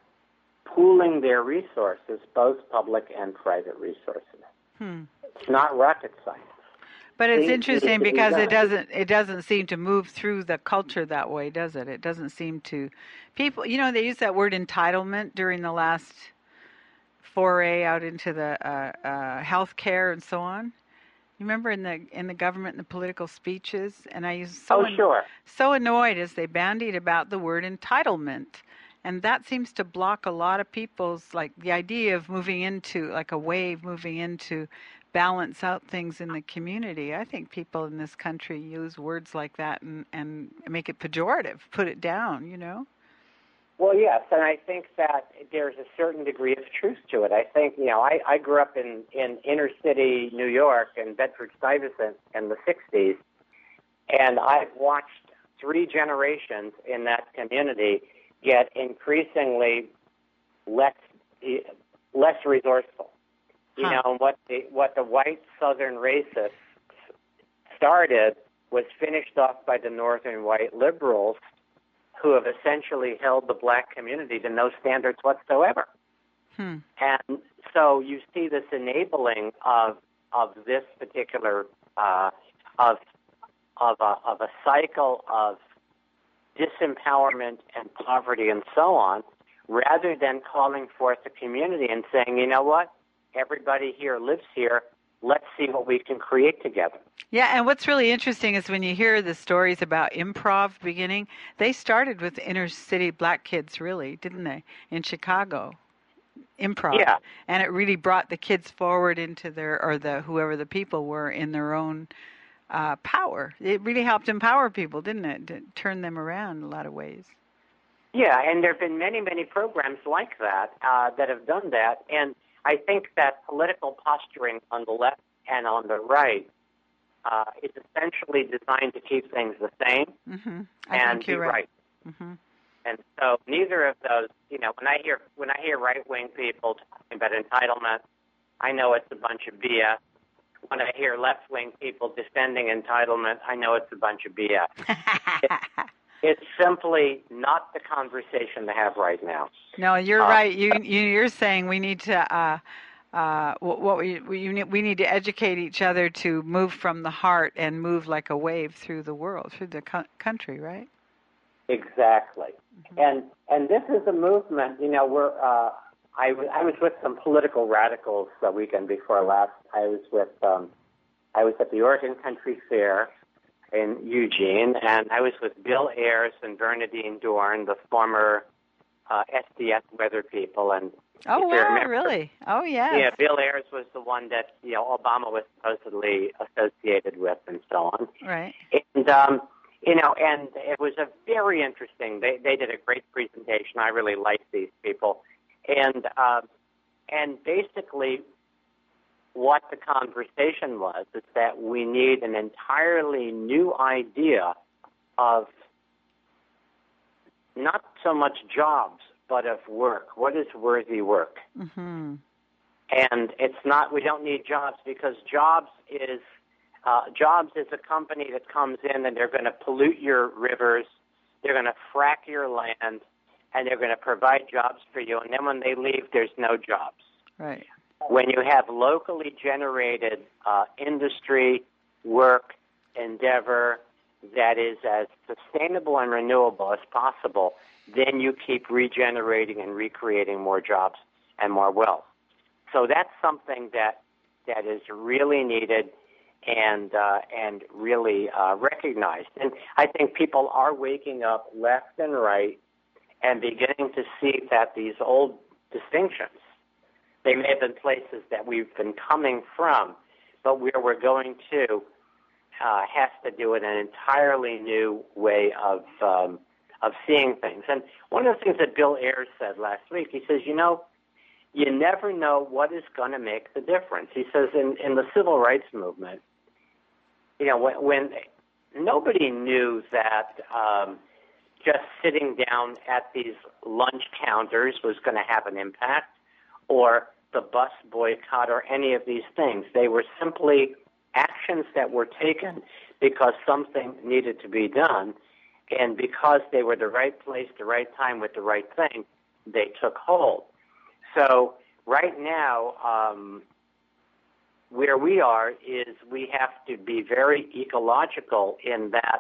pooling their resources, both public and private resources. Hmm. It's not rocket science. But it's Things interesting because be it doesn't it doesn't seem to move through the culture that way, does it? It doesn't seem to people. You know, they use that word entitlement during the last foray out into the uh, uh, healthcare and so on. You remember in the in the government and the political speeches, and I was so oh, sure. so annoyed as they bandied about the word entitlement. And that seems to block a lot of people's, like, the idea of moving into, like a wave moving into balance out things in the community. I think people in this country use words like that and, and make it pejorative, put it down, you know? Well, yes, and I think that there's a certain degree of truth to it. I think, you know, I, I grew up in, in inner city New York and Bedford-Stuyvesant in the sixties, and I've watched three generations in that community get increasingly less less resourceful. You Huh. know, what the what the white Southern racists started was finished off by the Northern white liberals, who have essentially held the black community to no standards whatsoever. Hmm. And so you see this enabling of of this particular uh, of of a, of a cycle of disempowerment and poverty and so on, rather than calling forth the community and saying, you know what, everybody here lives here. Let's see what we can create together. Yeah, and what's really interesting is when you hear the stories about improv beginning, they started with inner city black kids, really, didn't they, in Chicago? Improv. Yeah. And it really brought the kids forward into their, or the whoever the people were, in their own uh, power. It really helped empower people, didn't it? To turn them around in a lot of ways. Yeah, and there have been many, many programs like that uh, that have done that. And I think that political posturing on the left and on the right uh, is essentially designed to keep things the same Mm-hmm. I and think you're be right. right. Mm-hmm. And so neither of those, you know, when I hear when I hear right-wing people talking about entitlement, I know it's a bunch of B S. When I hear left-wing people defending entitlement, I know it's a bunch of B S. it, it's simply not the conversation to have right now. No, you're Uh, right. You, you you're saying we need to uh, uh, what what we we need, we need to educate each other to move from the heart and move like a wave through the world, through the co- country, right? Exactly. Mm-hmm. And and this is a movement, you know, we're, uh, I, w- I was with some political radicals the weekend before last. I was with, um, I was at the Oregon Country Fair in Eugene, and I was with Bill Ayers and Bernadine Dorn, the former uh, S D S weather people. And Oh, if you wow, remember, really? Oh, yes. yeah, Bill Ayers was the one that, you know, Obama was supposedly associated with and so on. Right. And, um, you know, and it was a very interesting, they, they did a great presentation. I really liked these people. And, uh, and basically what the conversation was is that we need an entirely new idea of not so much jobs, but of work. What is worthy work? Mm-hmm. And it's not, we don't need jobs because jobs is, uh, jobs is a company that comes in and they're going to pollute your rivers, they're going to frack your land, and they're going to provide jobs for you. And then when they leave, there's no jobs. Right. When you have locally generated uh, industry, work, endeavor that is as sustainable and renewable as possible, then you keep regenerating and recreating more jobs and more wealth. So that's something that that is really needed and uh, and really uh, recognized. And I think people are waking up left and right and beginning to see that these old distinctions, they may have been places that we've been coming from, but where we're going to uh, has to do with an entirely new way of um, of seeing things. And one of the things that Bill Ayers said last week, he says, you know, you never know what is going to make the difference. He says in, in the civil rights movement, you know, when, when nobody knew that um, just sitting down at these lunch counters was going to have an impact, or the bus boycott, or any of these things. They were simply actions that were taken because something needed to be done, and because they were the right place, the right time, with the right thing, they took hold. So right now, um, where we are is we have to be very ecological in that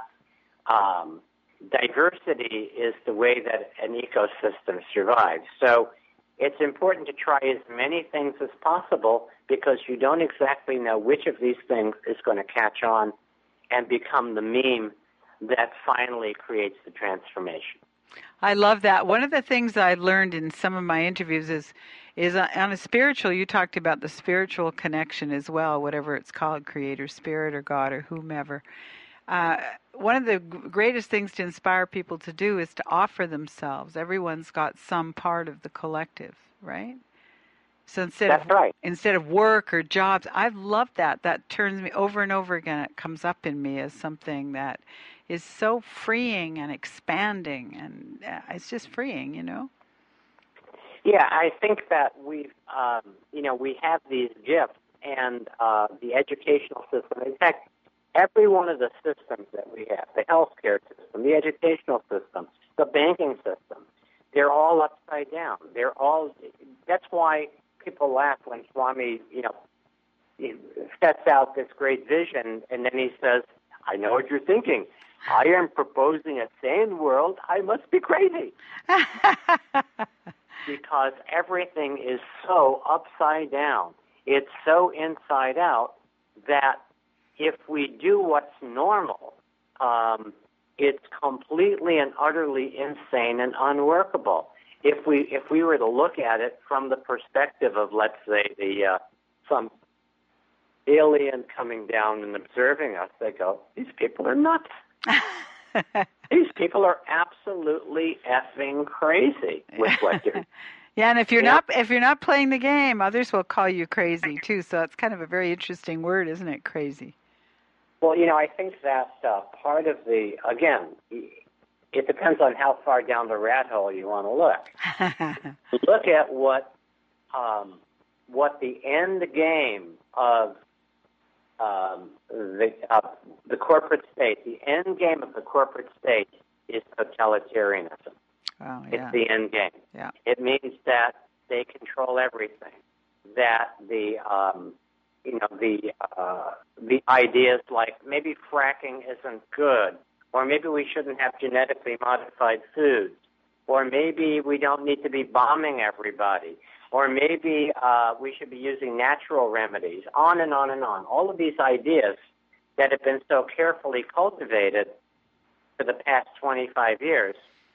um, diversity is the way that an ecosystem survives. So it's important to try as many things as possible because you don't exactly know which of these things is going to catch on and become the meme that finally creates the transformation. I love that. One of the things I learned in some of my interviews is, is on a spiritual, you talked about the spiritual connection as well, whatever it's called, creator, spirit, or God, or whomever. Uh, one of the greatest things to inspire people to do is to offer themselves. Everyone's got some part of the collective, right? So instead That's of right. instead of work or jobs, I've loved that. That turns me over and over again. It comes up in me as something that is so freeing and expanding, and uh, it's just freeing, you know. Yeah, I think that we've, um, you know, we have these gifts, and uh, the educational system. In fact, every one of the systems that we have, the healthcare system, the educational system, the banking system, they're all upside down. They're all. That's why people laugh when Swami, you know, he sets out this great vision, and then he says, "I know what you're thinking. I am proposing a sane world. I must be crazy." Because everything is so upside down. It's so inside out that if we do what's normal, um, it's completely and utterly insane and unworkable. If we if we were to look at it from the perspective of, let's say, the uh, some alien coming down and observing us, they go, "These people are nuts." These people are absolutely effing crazy with what they're. Yeah, and if you're you not know? if you're not playing the game, others will call you crazy too. So it's kind of a very interesting word, isn't it? Crazy. Well, you know, I think that uh, part of the again, it depends on how far down the rat hole you want to look. Look at what um, what the end game of um, the uh, the corporate state, the end game of the corporate state is totalitarianism. Oh, yeah. It's the end game. Yeah. It means that they control everything. That the um, you know the uh, the ideas like maybe fracking isn't good, or maybe we shouldn't have genetically modified foods, or maybe we don't need to be bombing everybody, or maybe uh, we should be using natural remedies. On and on and on. All of these ideas that have been so carefully cultivated for the past twenty-five years.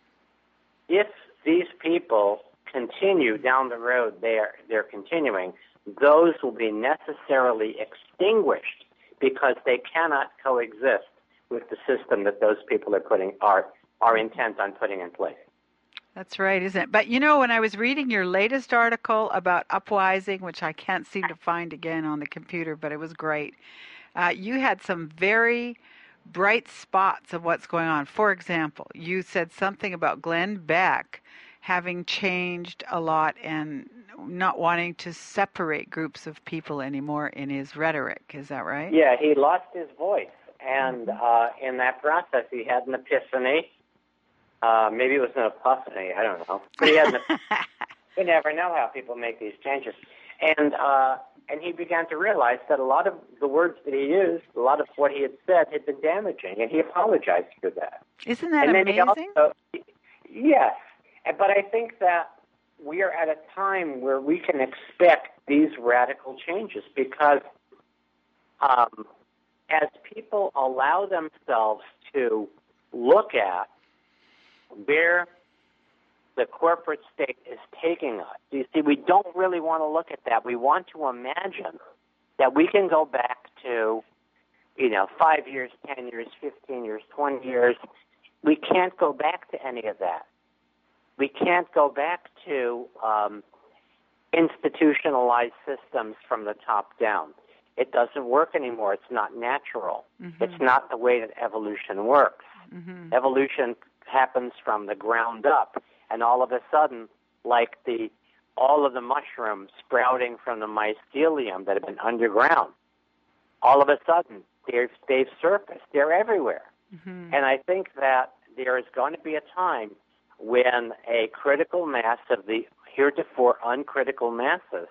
If these people continue down the road they're, they're continuing, those will be necessarily extinguished because they cannot coexist with the system that those people are putting are, are intent on putting in place. That's right, isn't it? But you know, when I was reading your latest article about upwising, which I can't seem to find again on the computer, but it was great, uh, you had some very bright spots of what's going on. For example, you said something about Glenn Beck having changed a lot and not wanting to separate groups of people anymore in his rhetoric. Is that right? Yeah, he lost his voice. And uh, in that process, he had an epiphany. Uh, maybe it was an epiphany. I don't know. But he had an epiphany. You never know how people make these changes. And uh, and he began to realize that a lot of the words that he used, a lot of what he had said had been damaging, and he apologized for that. Isn't that and then amazing? He also, yes. But I think that we are at a time where we can expect these radical changes because um, as people allow themselves to look at where the corporate state is taking us. You see, we don't really want to look at that. We want to imagine that we can go back to, you know, five years, ten years, fifteen years, twenty years. We can't go back to any of that. We can't go back to um, institutionalized systems from the top down. It doesn't work anymore. It's not natural. Mm-hmm. It's not the way that evolution works. Mm-hmm. Evolution happens from the ground up. And all of a sudden, like the all of the mushrooms sprouting from the mycelium that have been underground, all of a sudden they've, they've surfaced. They're everywhere. Mm-hmm. And I think that there is going to be a time when a critical mass of the heretofore uncritical masses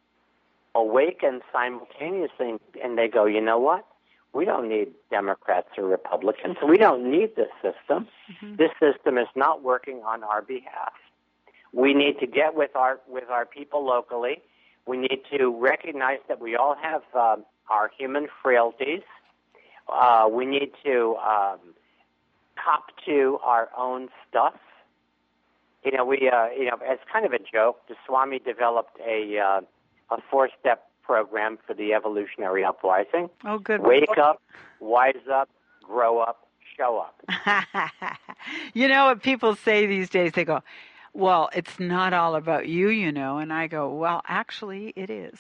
awaken simultaneously, and they go, you know what? We don't need Democrats or Republicans. We don't need this system. Mm-hmm. This system is not working on our behalf. We need to get with our with our people locally. We need to recognize that we all have um, our human frailties. Uh, we need to um, cop to our own stuff. You know, we uh, you know, as kind of a joke, the Swami developed a uh, a four-step program for the evolutionary uprising. Oh, good. Wake up, wise up, grow up, show up. You know what people say these days? They go, well, it's not all about you, you know. And I go, well, actually, it is.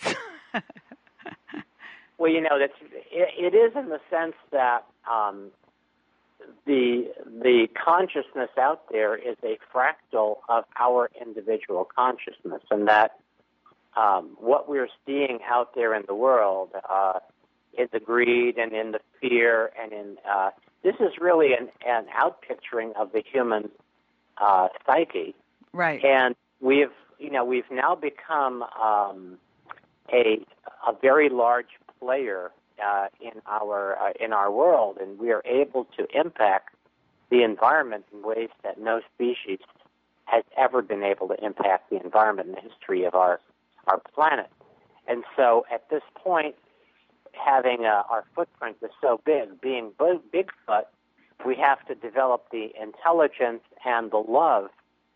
Well, you know, that's, it, it is in the sense that um, the the consciousness out there is a fractal of our individual consciousness, and that um, what we're seeing out there in the world, uh, in the greed and in the fear and in uh, this is really an, an outpicturing of the human uh, psyche, right? And we've you know we've now become um, a a very large player uh, in our uh, in our world, and we are able to impact the environment in ways that no species has ever been able to impact the environment in the history of our our planet. And so, at this point, having uh, our footprint is so big, being Bigfoot, we have to develop the intelligence and the love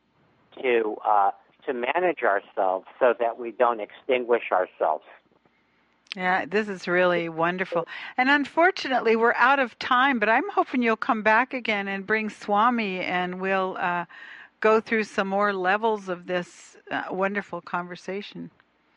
to uh, to manage ourselves so that we don't extinguish ourselves. Yeah, this is really wonderful. And unfortunately, we're out of time, but I'm hoping you'll come back again and bring Swami, and we'll uh, go through some more levels of this uh, wonderful conversation.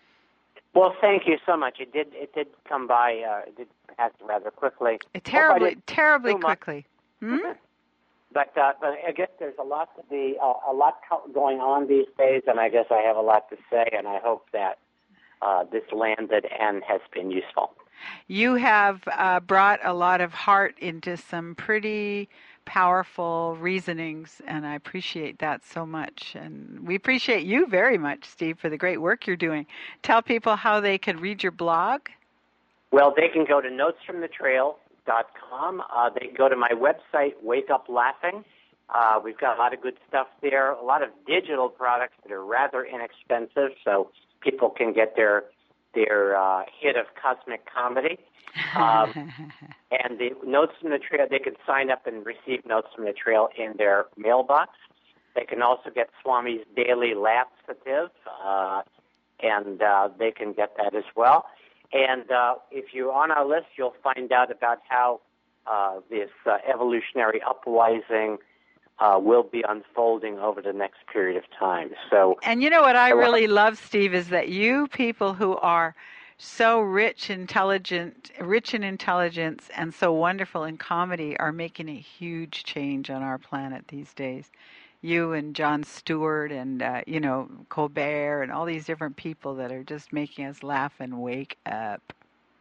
Well, thank you so much. It did it did come by, uh, it did pass rather quickly. It terribly, terribly quickly. Hmm? But, uh, but I guess there's a lot to be, uh, a lot going on these days, and I guess I have a lot to say, and I hope that uh, this landed and has been useful. You have uh, brought a lot of heart into some pretty powerful reasonings, and I appreciate that so much. And we appreciate you very much, Steve, for the great work you're doing. Tell people how they can read your blog. Well, they can go to notes from the trail dot com. Uh, they can go to my website, Wake Up Laughing. Uh, we've got a lot of good stuff there, a lot of digital products that are rather inexpensive, so people can get their their uh, hit of cosmic comedy. Um, and the Notes from the Trail, they can sign up and receive Notes from the Trail in their mailbox. They can also get Swami's daily laxative, uh, and uh, they can get that as well. And uh, if you're on our list, you'll find out about how uh, this uh, evolutionary upwising uh, will be unfolding over the next period of time. So, and you know what I really love, Steve, is that you people who are so rich, intelligent, rich in intelligence, and so wonderful in comedy are making a huge change on our planet these days. You and Jon Stewart and, uh, you know, Colbert and all these different people that are just making us laugh and wake up.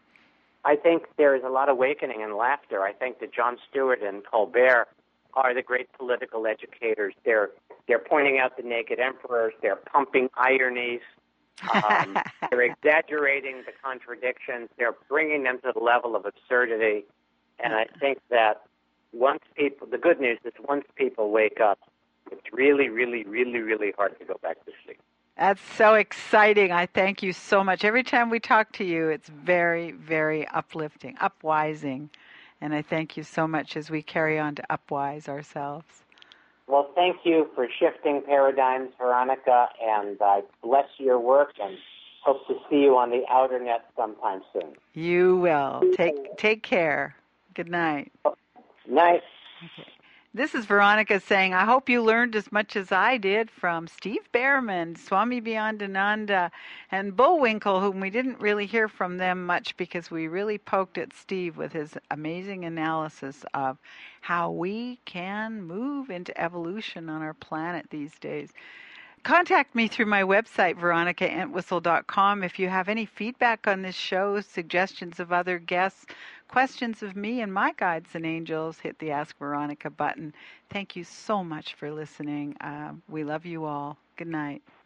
I think there is a lot of awakening and laughter. I think that Jon Stewart and Colbert are the great political educators. They're they're pointing out the naked emperors. They're pumping ironies. Um, they're exaggerating the contradictions. They're bringing them to the level of absurdity. And I think that once people, the good news is once people wake up, it's really, really, really, really hard to go back to sleep. That's so exciting. I thank you so much. Every time we talk to you, it's very, very uplifting, upwising. And I thank you so much as we carry on to upwise ourselves. Well, thank you for shifting paradigms, Veronica, and I bless your work and hope to see you on the outer net sometime soon. You will. Take take care. Good night. Night. Okay. This is Veronica saying, I hope you learned as much as I did from Steve Behrman, Swami Beyondananda, and Bullwinkle, whom we didn't really hear from them much because we really poked at Steve with his amazing analysis of how we can move into evolution on our planet these days. Contact me through my website, veronica entwistle dot com, if you have any feedback on this show, suggestions of other guests, questions of me and my guides and angels. Hit the Ask Veronica button. Thank you so much for listening. Uh, we love you all. Good night.